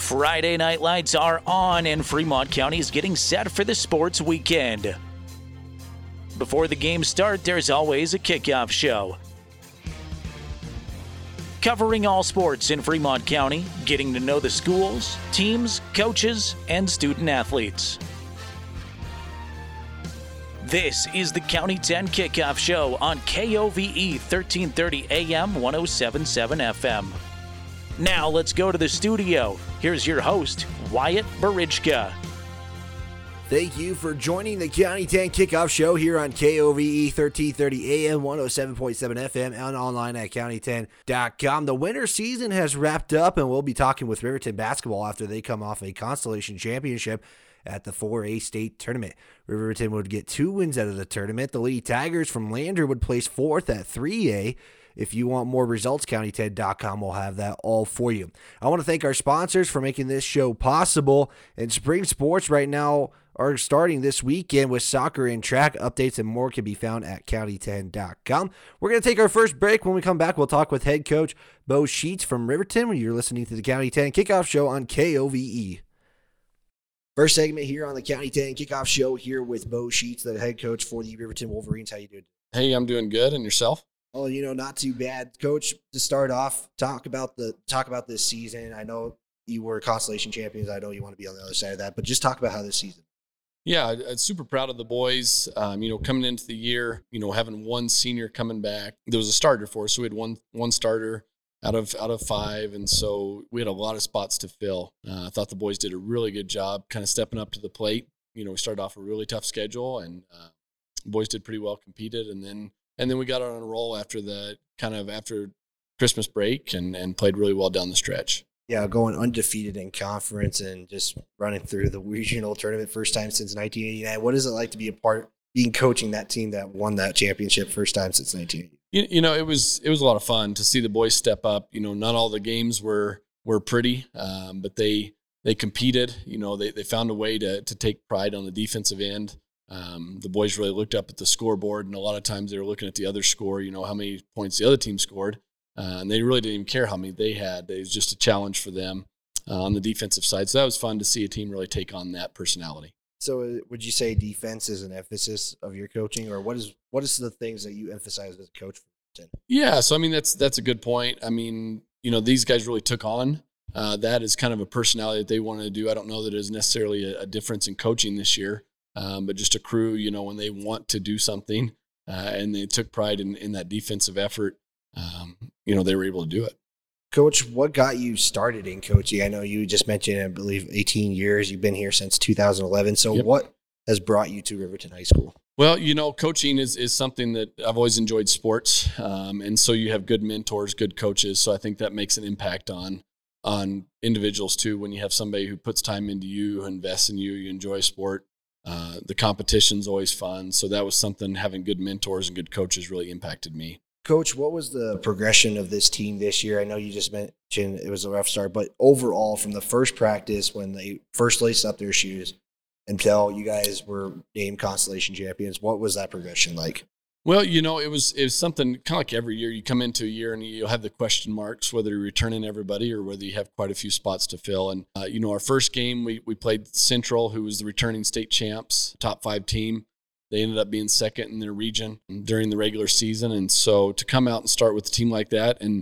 Friday night lights are on and Fremont County is getting set for the sports weekend. Before the games start, there's always a kickoff show. Covering all sports in Fremont County, getting to know the schools, teams, coaches, and student athletes. This is the County 10 Kickoff Show on KOVE 1330 AM 1077 FM. Now let's go to the studio. Here's your host, Wyatt Barichka. Thank you for joining the County 10 Kickoff Show here on KOVE 1330 AM 107.7 FM and online at county10.com. The winter season has wrapped up, and we'll be talking with Riverton basketball after they come off a Constellation Championship at the 4A state tournament. Riverton would get 2 wins out of the tournament. The Lady Tigers from Lander would place 4th at 3A. If you want more results, county10.com will have that all for you. I want to thank our sponsors for making this show possible. And spring sports right now are starting this weekend with soccer and track. Updates and more can be found at county10.com. We're going to take our first break. When we come back, we'll talk with head coach Bo Sheets from Riverton. You're listening to the County 10 Kickoff Show on KOVE. First segment here on the County 10 Kickoff Show here with Bo Sheets, the head coach for the Riverton Wolverines. How you doing? Hey, I'm doing good. And yourself? Oh, not too bad. Coach, to start off, talk about this season. I know you were Constellation champions. I know you want to be on the other side of that, but just talk about how this season. Yeah, I'm super proud of the boys. Coming into the year, having one senior coming back. There was a starter for us, so we had one starter out of 5, and so we had a lot of spots to fill. I thought the boys did a really good job kind of stepping up to the plate. We started off a really tough schedule, and the boys did pretty well, competed, and then we got on a roll after Christmas break and played really well down the stretch. Yeah, going undefeated in conference and just running through the regional tournament first time since 1989. What is it like to be coaching that team that won that championship first time since 1989? It was a lot of fun to see the boys step up. Not all the games were pretty, but they competed. They found a way to take pride on the defensive end. The boys really looked up at the scoreboard, and a lot of times they were looking at the other score, how many points the other team scored, and they really didn't even care how many they had. It was just a challenge for them on the defensive side. So that was fun to see a team really take on that personality. So would you say defense is an emphasis of your coaching, or what is the things that you emphasize as a coach? Yeah, so that's a good point. These guys really took on that as kind of a personality that they wanted to do. I don't know that it is necessarily a difference in coaching this year. But just a crew, when they want to do something and they took pride in that defensive effort, they were able to do it. Coach, what got you started in coaching? I know you just mentioned, I believe, 18 years. You've been here since 2011. So Yep. What has brought you to Riverton High School? Well, coaching is something that I've always enjoyed sports. And so you have good mentors, good coaches. So I think that makes an impact on individuals too. When you have somebody who puts time into you, invests in you, you enjoy sport. The competition's always fun. So that was something, having good mentors and good coaches really impacted me. Coach, what was the progression of this team this year? I know you just mentioned it was a rough start, but overall, from the first practice when they first laced up their shoes until you guys were named Constellation champions, what was that progression like? Well, it was something kind of like every year. You come into a year and you'll have the question marks, whether you're returning everybody or whether you have quite a few spots to fill. And, our first game, we played Central, who was the returning state champs, top 5 team. They ended up being second in their region during the regular season. And so to come out and start with a team like that, and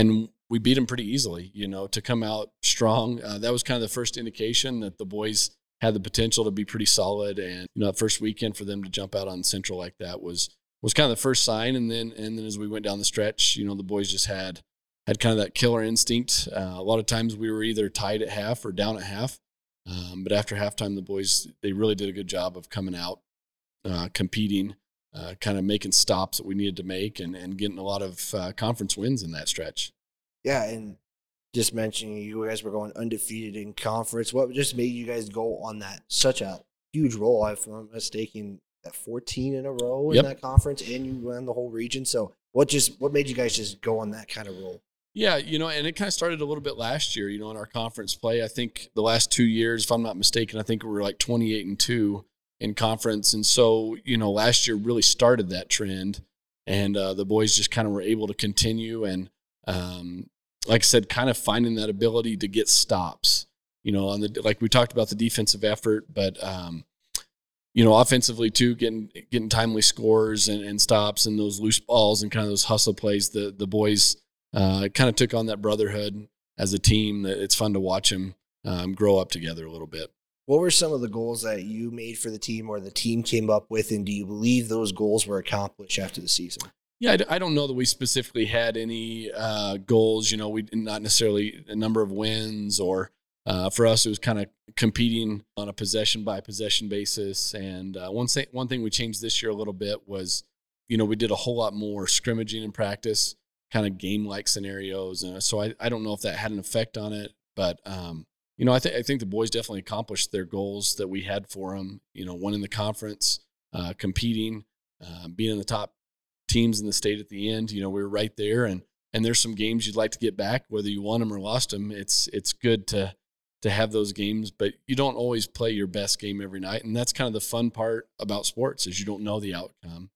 we beat them pretty easily, to come out strong. That was kind of the first indication that the boys had the potential to be pretty solid. And, that first weekend for them to jump out on Central like that was kind of the first sign. And then as we went down the stretch, the boys just had kind of that killer instinct. A lot of times we were either tied at half or down at half. But after halftime, the boys, they really did a good job of coming out, competing, kind of making stops that we needed to make and getting a lot of conference wins in that stretch. Yeah, and just mentioning you guys were going undefeated in conference. What just made you guys go on that such a huge roll? If I'm not mistaken, at 14 in a row in Yep. that conference, and you won the whole region. So what made you guys just go on that kind of roll? Yeah, and it kind of started a little bit last year, in our conference play. I think the last 2 years, if I'm not mistaken, I think we were like 28-2 in conference. And so, last year really started that trend, and the boys just kind of were able to continue and, like I said, kind of finding that ability to get stops. on like we talked about the defensive effort, but offensively too, getting timely scores and stops and those loose balls and kind of those hustle plays. The boys kind of took on that brotherhood as a team. That it's fun to watch them grow up together a little bit. What were some of the goals that you made for the team or the team came up with, and do you believe those goals were accomplished after the season? Yeah, I don't know that we specifically had any goals. We not necessarily a number of wins, or for us it was kind of competing on a possession-by-possession basis. And one thing we changed this year a little bit was, we did a whole lot more scrimmaging in practice, kind of game-like scenarios. And so I don't know if that had an effect on it, but I think the boys definitely accomplished their goals that we had for them. Winning the conference, competing, being in the top teams in the state at the end. We were right there, and there's some games you'd like to get back, whether you won them or lost them. It's good to have those games, but you don't always play your best game every night, and that's kind of the fun part about sports is you don't know the outcome.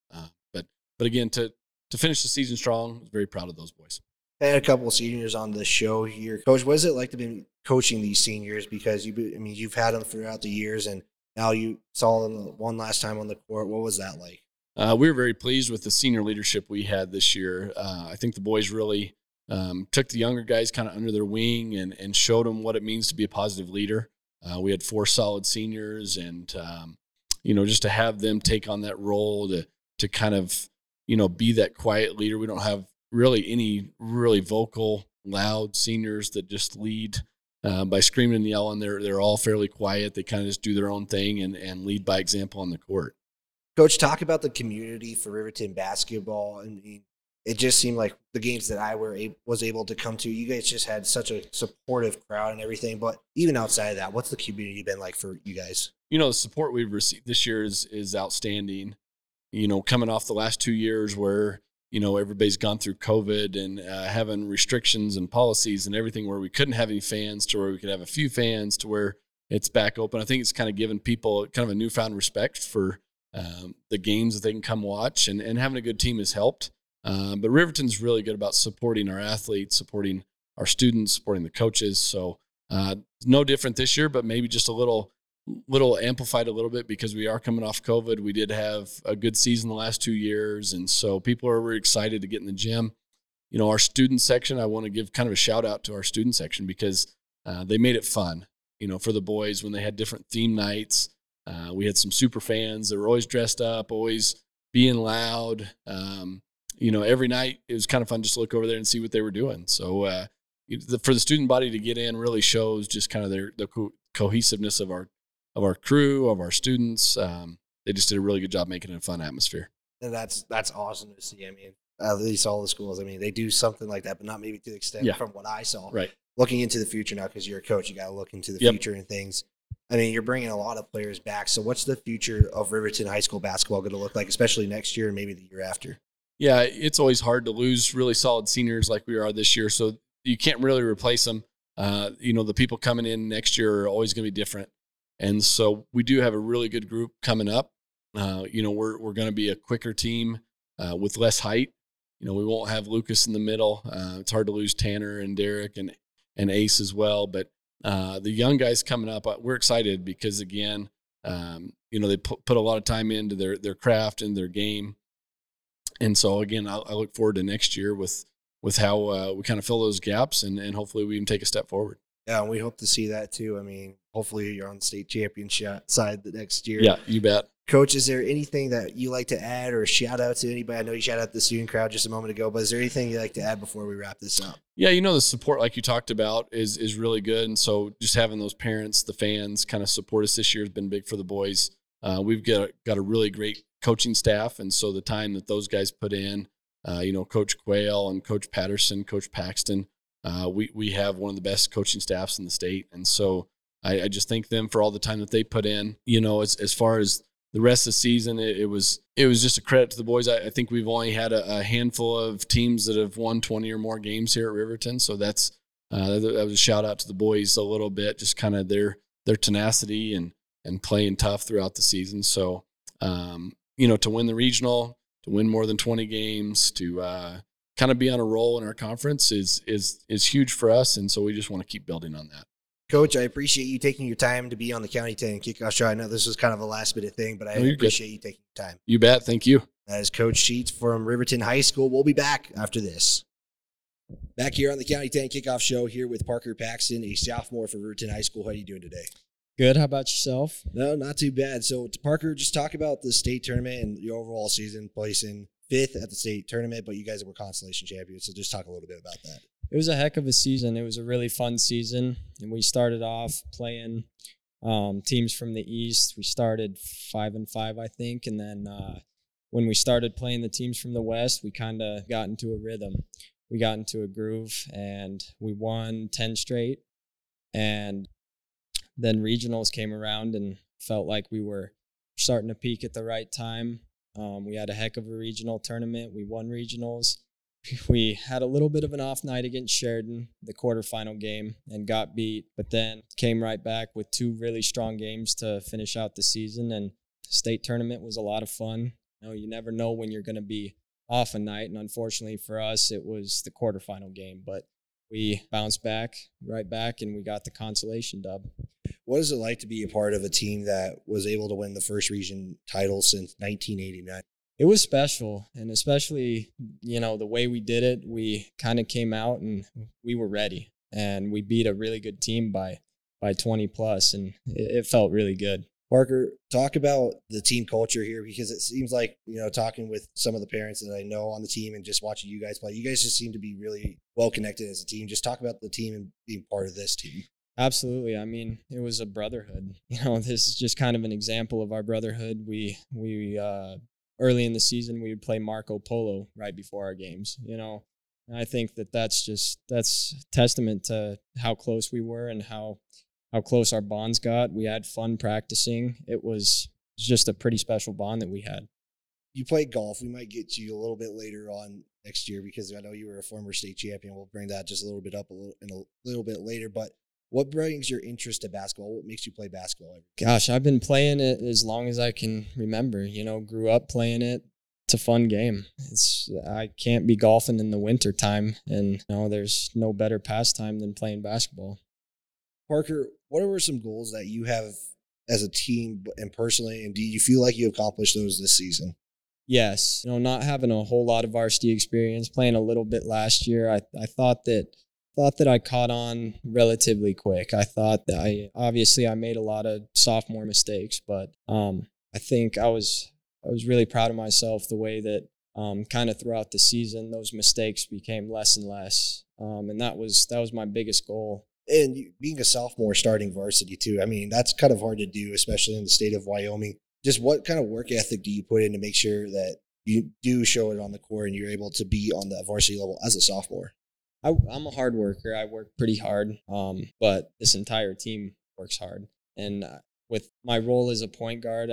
But again, to finish the season strong, I was very proud of those boys. I had a couple of seniors on the show here. Coach, what is it like to be coaching these seniors? Because you've had them throughout the years, and now you saw them one last time on the court. What was that like? We were very pleased with the senior leadership we had this year. I think the boys really took the younger guys kind of under their wing and showed them what it means to be a positive leader. We had 4 solid seniors, and just to have them take on that role to kind of be that quiet leader. We don't have really any really vocal, loud seniors that just lead by screaming and yelling. They're all fairly quiet. They kind of just do their own thing and lead by example on the court. Coach, talk about the community for Riverton basketball. And it just seemed like the games that I was able to come to, you guys just had such a supportive crowd and everything. But even outside of that, what's the community been like for you guys? The support we've received this year is outstanding. Coming off the last 2 years where everybody's gone through COVID and having restrictions and policies and everything, where we couldn't have any fans to where we could have a few fans to where it's back open. I think it's kind of given people kind of a newfound respect for the games that they can come watch, and having a good team has helped. But Riverton's really good about supporting our athletes, supporting our students, supporting the coaches. So no different this year, but maybe just a little amplified a little bit because we are coming off COVID. We did have a good season the last 2 years, and so people are really excited to get in the gym. Our student section, I want to give kind of a shout out to our student section because they made it fun, for the boys when they had different theme nights. We had some super fans that were always dressed up, always being loud. Every night it was kind of fun just to look over there and see what they were doing. So for the student body to get in really shows just kind of the cohesiveness of our crew, of our students. They just did a really good job making it a fun atmosphere. And that's awesome to see. At least all the schools, they do something like that, but not maybe to the extent from what I saw. Right. Looking into the future now, because you're a coach, you got to look into the future and things. You're bringing a lot of players back. So what's the future of Riverton High School basketball going to look like, especially next year and maybe the year after? Yeah, it's always hard to lose really solid seniors like we are this year. So you can't really replace them. The people coming in next year are always going to be different. And so we do have a really good group coming up. We're going to be a quicker team with less height. We won't have Lucas in the middle. It's hard to lose Tanner and Derek and Ace as well. But the young guys coming up, we're excited because, again, they put a lot of time into their craft and their game. And so, again, I look forward to next year with how we kind of fill those gaps and hopefully we can take a step forward. Yeah, and we hope to see that too. Hopefully you're on the state championship side the next year. Yeah, you bet. Coach, is there anything that you like to add or shout out to anybody? I know you shout out the student crowd just a moment ago, but is there anything you'd like to add before we wrap this up? Yeah, the support like you talked about is really good. And so just having those parents, the fans kind of support us this year has been big for the boys. We've got a really great coaching staff. And so the time that those guys put in, Coach Quayle and Coach Patterson, Coach Paxton, we have one of the best coaching staffs in the state. And so I just thank them for all the time that they put in. As far as the rest of the season, it was just a credit to the boys. I think we've only had a handful of teams that have won 20 or more games here at Riverton. So that was a shout out to the boys a little bit, just kind of their tenacity and playing tough throughout the season. So, to win the regional, to win more than 20 games, to kind of be on a roll in our conference is huge for us. And so we just want to keep building on that. Coach, I appreciate you taking your time to be on the County 10 Kickoff Show. I know this was kind of a last-minute thing, but I appreciate you taking your time. You bet. Thank you. That is Coach Sheets from Riverton High School. We'll be back after this. Back here on the County 10 Kickoff Show here with Parker Paxton, a sophomore for Riverton High School. How are you doing today? Good. How about yourself? No, not too bad. So, Parker, just talk about the state tournament and your overall season, placing 5th at the state tournament, but you guys were consolation champions. So, just talk a little bit about that. It was a heck of a season. It was a really fun season, and we started off playing teams from the East. We started 5-5, I think, and then when we started playing the teams from the West, we kind of got into a rhythm. We got into a groove, and we won 10 straight, and then regionals came around and felt like we were starting to peak at the right time. We had a heck of a regional tournament. We won regionals. We had a little bit of an off night against Sheridan, the quarterfinal game, and got beat, but then came right back with 2 really strong games to finish out the season. And the state tournament was a lot of fun. You never know when you're going to be off a night, and unfortunately for us, it was the quarterfinal game, but we bounced back, right back, and we got the consolation dub. What is it like to be a part of a team that was able to win the first region title since 1989? It was special, and especially, the way we did it, we kind of came out and we were ready, and we beat a really good team by 20 plus, and it felt really good. Parker, talk about the team culture here, because it seems like, talking with some of the parents that I know on the team and just watching you guys play, you guys just seem to be really well connected as a team. Just talk about the team and being part of this team. Absolutely. I mean, it was a brotherhood. This is just kind of an example of our brotherhood. We early in the season, we would play Marco Polo right before our games, And I think that's testament to how close we were and how close our bonds got. We had fun practicing. It was just a pretty special bond that we had. You played golf. We might get to you a little bit later on next year, because I know you were a former state champion. We'll bring that just a little bit up in a little bit later. But what brings your interest to basketball? What makes you play basketball? Gosh, I've been playing it as long as I can remember. Grew up playing it. It's a fun game. I can't be golfing in the winter time, and there's no better pastime than playing basketball. Parker, what were some goals that you have as a team and personally, and do you feel like you accomplished those this season? Yes. Not having a whole lot of varsity experience, playing a little bit last year, I thought that I caught on relatively quick. I thought that I made a lot of sophomore mistakes, but I think I was really proud of myself the way that kind of throughout the season those mistakes became less and less, and that was my biggest goal. And being a sophomore starting varsity too, I mean, that's kind of hard to do, especially in the state of Wyoming. Just what kind of work ethic do you put in to make sure that you do show it on the court and you're able to be on the varsity level as a sophomore? I'm a hard worker. I work pretty hard, but this entire team works hard. And with my role as a point guard,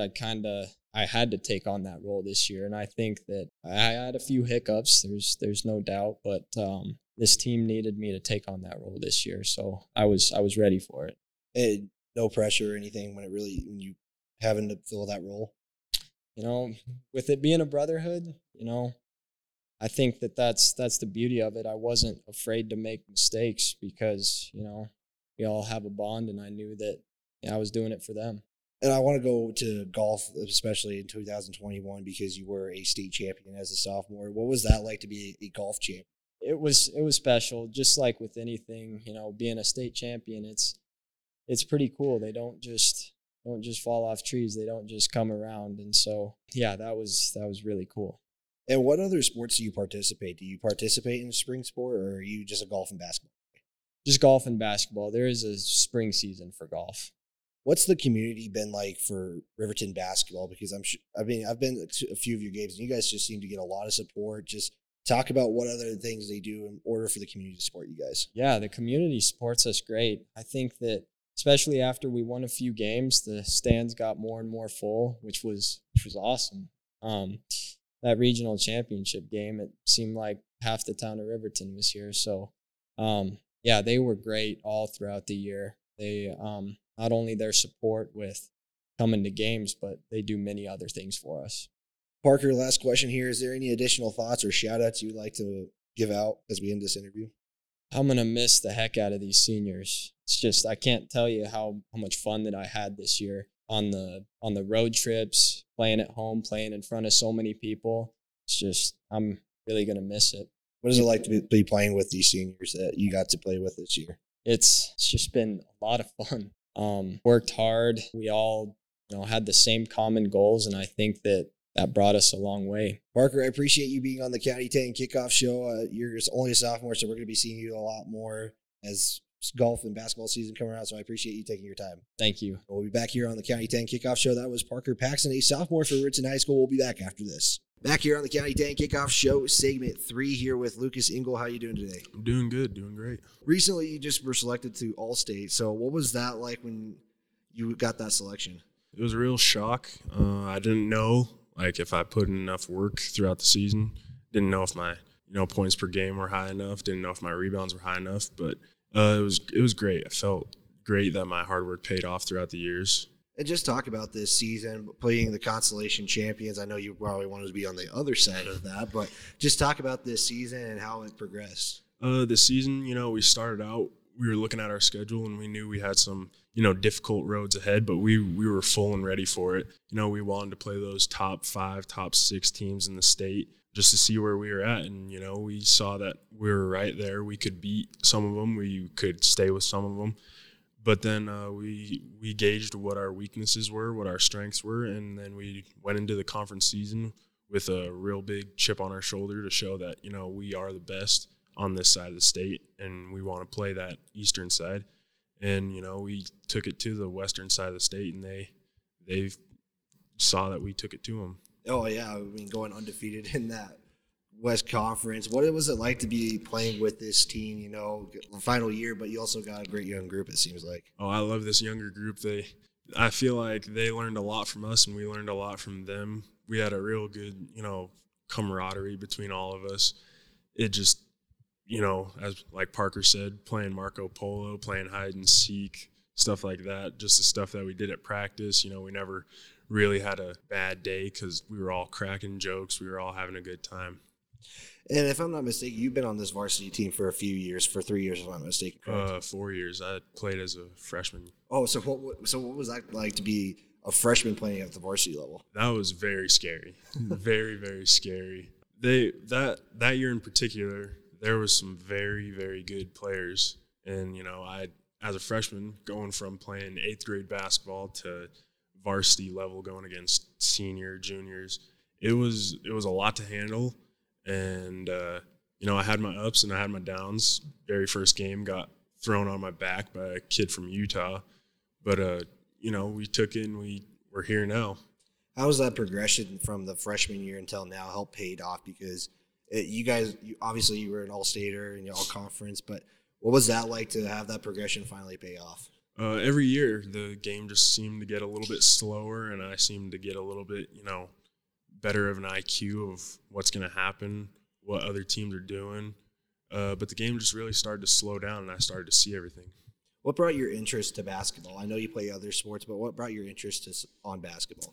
I had to take on that role this year. And I think that I had a few hiccups. There's no doubt, but this team needed me to take on that role this year, so I was ready for it. And no pressure or anything when you having to fill that role? With it being a brotherhood, I think that's the beauty of it. I wasn't afraid to make mistakes because, we all have a bond, and I knew that I was doing it for them. And I want to go to golf, especially in 2021, because you were a state champion as a sophomore. What was that like to be a golf champion? It was special, just like with anything, being a state champion, it's pretty cool. They don't just fall off trees. They don't just come around. And so, yeah, that was really cool. And what other sports do you participate? Do you participate in a spring sport, or are you just a golf and basketball? Just golf and basketball. There is a spring season for golf. What's the community been like for Riverton basketball? Because I've been to a few of your games, and you guys just seem to get a lot of support. Just talk about what other things they do in order for the community to support you guys. Yeah, the community supports us great. I think that especially after we won a few games, the stands got more and more full, which was awesome. That regional championship game, it seemed like half the town of Riverton was here. So, yeah, they were great all throughout the year. They not only their support with coming to games, but they do many other things for us. Parker, last question here. Is there any additional thoughts or shout-outs you'd like to give out as we end this interview? I'm going to miss the heck out of these seniors. It's just, I can't tell you how much fun that I had this year on the road trips, playing at home, playing in front of so many people. It's just, I'm really going to miss it. What is it like to be playing with these seniors that you got to play with this year? It's just been a lot of fun. Worked hard. We all, had the same common goals, and I think that brought us a long way. Parker, I appreciate you being on the County 10 Kickoff Show. You're only a sophomore, so we're going to be seeing you a lot more as golf and basketball season come around, so I appreciate you taking your time. Thank you. We'll be back here on the County 10 Kickoff Show. That was Parker Paxton, a sophomore for Ritson High School. We'll be back after this. Back here on the County 10 Kickoff Show, segment 3 here with Lucas Engel. How are you doing today? I'm doing good, doing great. Recently, you just were selected to All-State. So what was that like when you got that selection? It was a real shock. I didn't know, if I put in enough work throughout the season. Didn't know if my, points per game were high enough. Didn't know if my rebounds were high enough. But it was great. I felt great that my hard work paid off throughout the years. And just talk about this season, playing the Constellation Champions. I know you probably wanted to be on the other side of that, but just talk about this season and how it progressed. This season, we started out, we were looking at our schedule and we knew we had some, difficult roads ahead, but we were full and ready for it. We wanted to play those top 5, top 6 teams in the state just to see where we were at. And, we saw that we were right there. We could beat some of them. We could stay with some of them. But then we gauged what our weaknesses were, what our strengths were, and then we went into the conference season with a real big chip on our shoulder to show that, we are the best on this side of the state, and we want to play that eastern side. And, we took it to the western side of the state, and they saw that we took it to them. Oh, yeah. I mean, going undefeated in that West Conference. What was it like to be playing with this team, the final year, but you also got a great young group, it seems like? Oh, I love this younger group. I feel like they learned a lot from us and we learned a lot from them. We had a real good, camaraderie between all of us. It just, as like Parker said, playing Marco Polo, playing hide and seek, stuff like that, just the stuff that we did at practice. We never really had a bad day because we were all cracking jokes. We were all having a good time. And if I'm not mistaken, you've been on this varsity team for a few years, for 3 years, if I'm not mistaken, correct? 4 years. I played as a freshman. Oh, so what was that like to be a freshman playing at the varsity level? That was very scary. Very, very scary. That year in particular, there was some very, very good players. And, I, as a freshman, going from playing 8th grade basketball to varsity level, going against senior, juniors, it was a lot to handle. And, I had my ups and I had my downs. Very first game got thrown on my back by a kid from Utah. But, we took it and we're here now. How was that progression from the freshman year until now helped paid off? Because you guys, obviously you were an all-stater and all-conference, but what was that like to have that progression finally pay off? Every year the game just seemed to get a little bit slower and I seemed to get a little bit, better of an IQ of what's going to happen, what other teams are doing. But the game just really started to slow down, and I started to see everything. What brought your interest to basketball? I know you play other sports, but what brought your interest on basketball?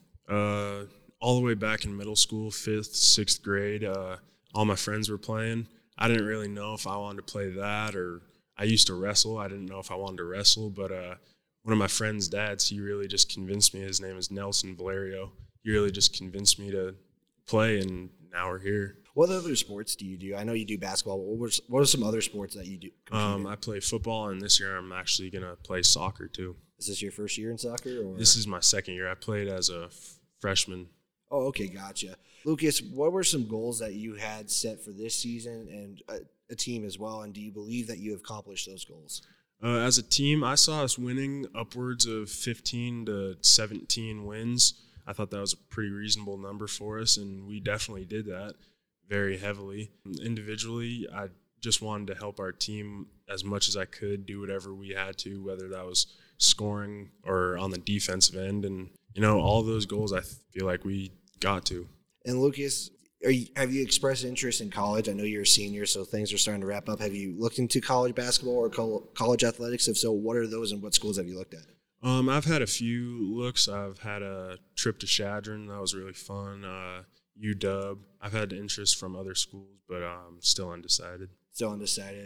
All the way back in middle school, 5th, 6th grade, all my friends were playing. I didn't really know if I wanted to play that, or I used to wrestle. I didn't know if I wanted to wrestle, but one of my friend's dads, he really just convinced me. His name is Nelson Valerio. He really just convinced me to play, and now we're here. What other sports do you do? I know you do basketball, but what are some other sports that you do? I play football, and this year I'm actually going to play soccer too. Is this your first year in soccer? Or? This is my second year. I played as a freshman. Oh, okay, gotcha. Lucas, what were some goals that you had set for this season and a team as well, and do you believe that you have accomplished those goals? As a team, I saw us winning upwards of 15 to 17 wins. I thought that was a pretty reasonable number for us, and we definitely did that very heavily. Individually, I just wanted to help our team as much as I could, do whatever we had to, whether that was scoring or on the defensive end. And, all those goals I feel like we got to. And Lucas, have you expressed interest in college? I know you're a senior, so things are starting to wrap up. Have you looked into college basketball or college athletics? If so, what are those and what schools have you looked at? I've had a few looks. I've had a trip to Chadron. That was really fun. UW. I've had interest from other schools, but I'm still undecided. Still undecided. And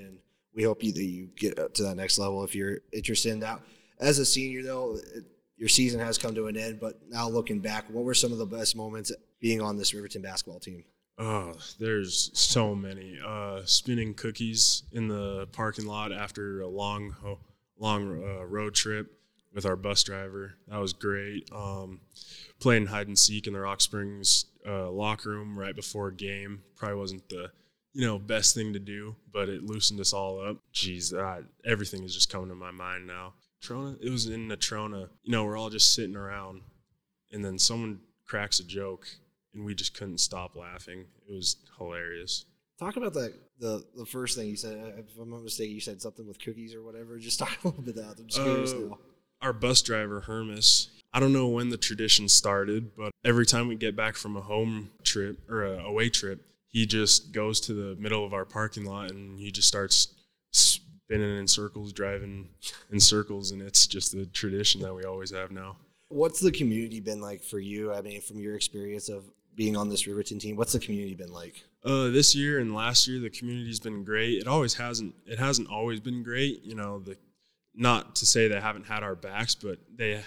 we hope that you get up to that next level if you're interested in that. As a senior, though, your season has come to an end, but now looking back, what were some of the best moments being on this Riverton basketball team? Oh, there's so many. Spinning cookies in the parking lot after a long road trip with our bus driver. That was great. Playing hide and seek in the Rock Springs locker room right before a game probably wasn't the best thing to do, but it loosened us all up. Jeez, everything is just coming to my mind now. Trona, it was in Natrona. We're all just sitting around, and then someone cracks a joke, and we just couldn't stop laughing. It was hilarious. Talk about that. The first thing you said, if I'm not mistaken, you said something with cookies or whatever. Just talk a little bit about that. I'm just curious now. Our bus driver, Hermes, I don't know when the tradition started, but every time we get back from a home trip or a away trip, he just goes to the middle of our parking lot and he just starts spinning in circles, driving in circles, and it's just the tradition that we always have now. What's the community been like for you? I mean, from your experience of being on this Riverton team, what's the community been like? This year and last year, the community's been great. It hasn't always been great. Not to say they haven't had our backs, but the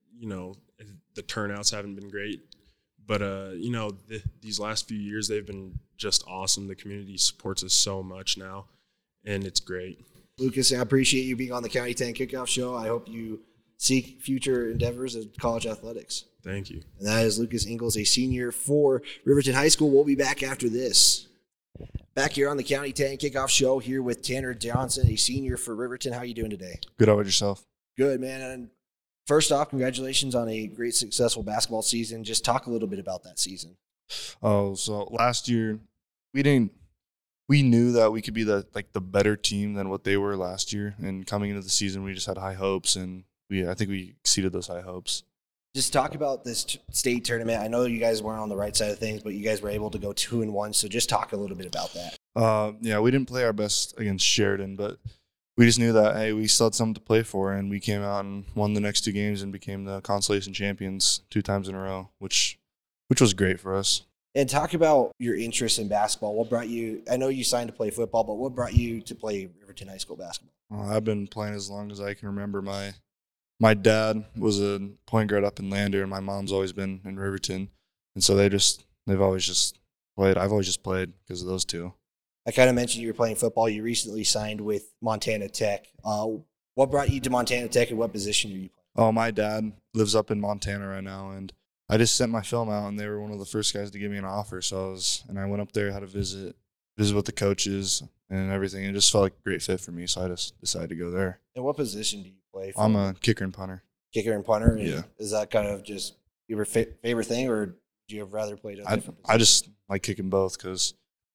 turnouts haven't been great. But, these last few years, they've been just awesome. The community supports us so much now, and it's great. Lucas, I appreciate you being on the County 10 Kickoff Show. I hope you seek future endeavors in college athletics. Thank you. And that is Lucas Ingles, a senior for Riverton High School. We'll be back after this. Back here on the County 10 Kickoff Show here with Tanner Johnson, a senior for Riverton. How are you doing today? Good. How about yourself? Good, man. And first off, congratulations on a great, successful basketball season. Just talk a little bit about that season. Oh, so last year we knew that we could be the better team than what they were last year. And coming into the season, we just had high hopes, and I think we exceeded those high hopes. Just talk about this state tournament. I know you guys weren't on the right side of things, but you guys were able to go 2-1. So just talk a little bit about that. Yeah, we didn't play our best against Sheridan, but we just knew that, hey, we still had something to play for, and we came out and won the next two games and became the consolation champions 2 times in a row, which was great for us. And talk about your interest in basketball. What brought you – I know you signed to play football, but what brought you to play Riverton High School basketball? I've been playing as long as I can remember. My dad was a point guard up in Lander, and my mom's always been in Riverton. And so they've always just played. I've always just played because of those two. I kind of mentioned you were playing football. You recently signed with Montana Tech. What brought you to Montana Tech, and what position are you playing? Oh, my dad lives up in Montana right now, and I just sent my film out, and they were one of the first guys to give me an offer. So I went up there, had a visit with the coaches and everything. It just felt like a great fit for me, so I just decided to go there. And what position do you play for? I'm a kicker and punter. Kicker and punter? Yeah. Is that kind of just your favorite thing, or do you have rather played on different positions? I just like kicking both because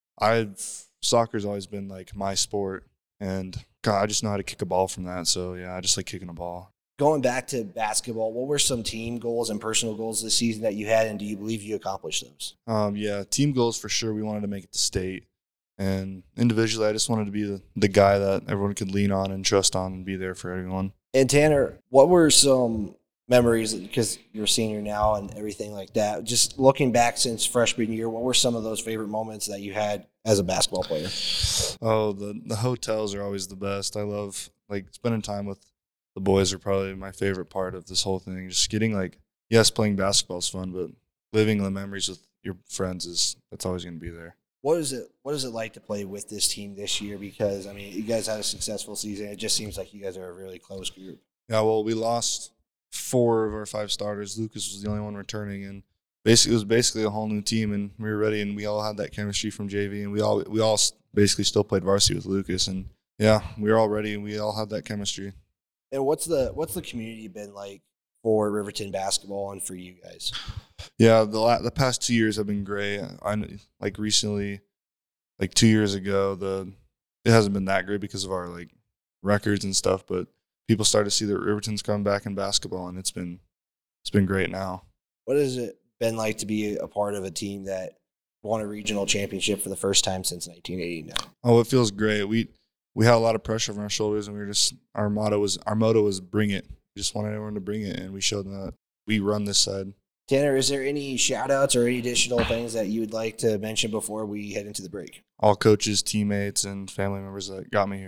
soccer's always been like my sport, and God, I just know how to kick a ball from that. So, yeah, I just like kicking a ball. Going back to basketball, what were some team goals and personal goals this season that you had, and do you believe you accomplished those? Yeah, team goals for sure. We wanted to make it to state. And individually, I just wanted to be the guy that everyone could lean on and trust on and be there for everyone. And Tanner, what were some memories, because you're a senior now and everything like that, just looking back since freshman year, what were some of those favorite moments that you had as a basketball player? Oh, the hotels are always the best. I love, spending time with the boys are probably my favorite part of this whole thing. Just getting, yes, playing basketball is fun, but living the memories with your friends that's always going to be there. What is it like to play with this team this year? Because, I mean, you guys had a successful season. It just seems like you guys are a really close group. Yeah, well, we lost 4 of our 5 starters. Lucas was the only one returning, and it was basically a whole new team, and we were ready, and we all had that chemistry from JV, and we all basically still played varsity with Lucas, and yeah, we were all ready, and we all had that chemistry. And what's the community been like for Riverton basketball and for you guys? Yeah, the past 2 years have been great. Recently, 2 years ago, it hasn't been that great because of our records and stuff, but people started to see that Riverton's coming back in basketball, and it's been great now. What has it been like to be a part of a team that won a regional championship for the first time since 1989? Oh, it feels great. We had a lot of pressure on our shoulders, and our motto was bring it. We just wanted everyone to bring it, and we showed them that we run this side. Tanner, is there any shout-outs or any additional things that you would like to mention before we head into the break? All coaches, teammates, and family members that got me here.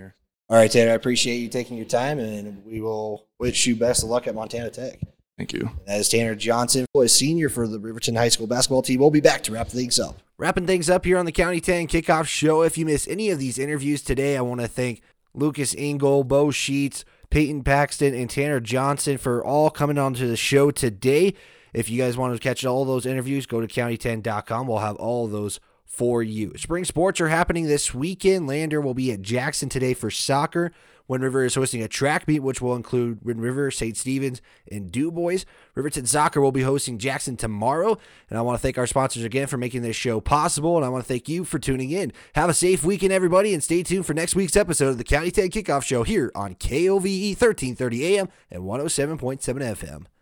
All right, Tanner, I appreciate you taking your time, and we will wish you best of luck at Montana Tech. Thank you. That is Tanner Johnson, a senior for the Riverton High School basketball team. We'll be back to wrap things up. Wrapping things up here on the County 10 Kickoff Show. If you missed any of these interviews today, I want to thank Lucas Engel, Bo Sheets, Peyton Paxton, and Tanner Johnson for all coming on to the show today. If you guys want to catch all those interviews, go to county10.com. We'll have all of those for you. Spring sports are happening this weekend. Lander will be at Jackson today for soccer. Wind River is hosting a track meet, which will include Wind River, St. Stephen's, and Du Bois. Riverton Soccer will be hosting Jackson tomorrow. And I want to thank our sponsors again for making this show possible. And I want to thank you for tuning in. Have a safe weekend, everybody, and stay tuned for next week's episode of the County 10 Kickoff Show here on KOVE 1330 AM and 107.7 FM.